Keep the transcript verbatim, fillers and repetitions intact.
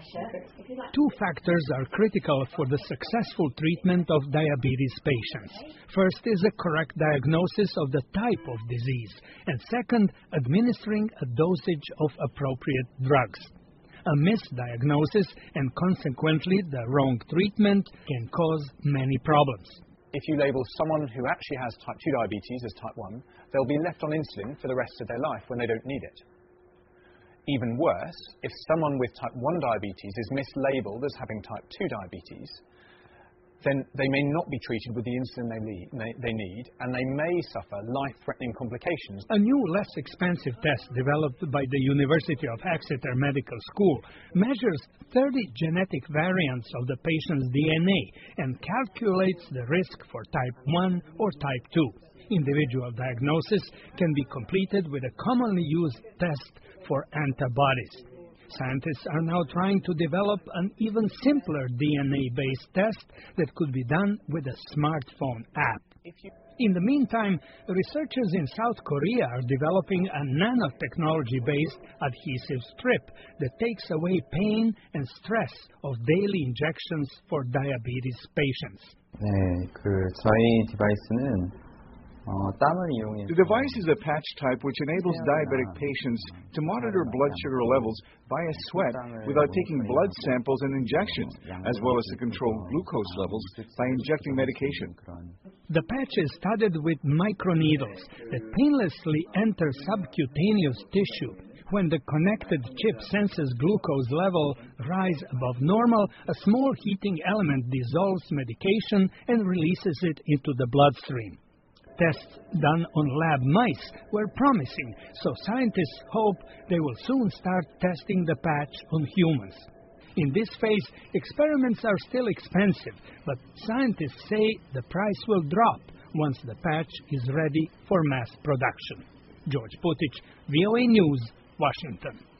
Two factors are critical for the successful treatment of diabetes patients. First is a correct diagnosis of the type of disease, and second, administering a dosage of appropriate drugs. A misdiagnosis and consequently the wrong treatment can cause many problems. If you label someone who actually has type two diabetes as type one, they'll be left on insulin for the rest of their life when they don't need it. Even worse, if someone with type one diabetes is mislabeled as having type two diabetes, then they may not be treated with the insulin they need, they need, and they may suffer life-threatening complications. A new, less expensive test developed by the University of Exeter Medical School measures thirty genetic variants of the patient's D N A and calculates the risk for type one or type two. Individual diagnosis can be completed with a commonly used test for antibodies. Scientists are now trying to develop an even simpler D N A-based test that could be done with a smartphone app. In the meantime, researchers in South Korea are developing a nanotechnology-based adhesive strip that takes away pain and stress of daily injections for diabetes patients. 네, 그 저희 디바이스는 The device is a patch type which enables diabetic patients to monitor blood sugar levels via sweat without taking blood samples and injections, as well as to control glucose levels by injecting medication. The patch is studded with microneedles that painlessly enter subcutaneous tissue. When the connected chip senses glucose level rise above normal, a small heating element dissolves medication and releases it into the bloodstream. Tests done on lab mice were promising, so scientists hope they will soon start testing the patch on humans. In this phase, experiments are still expensive, but scientists say the price will drop once the patch is ready for mass production. George Putich, V O A News, Washington.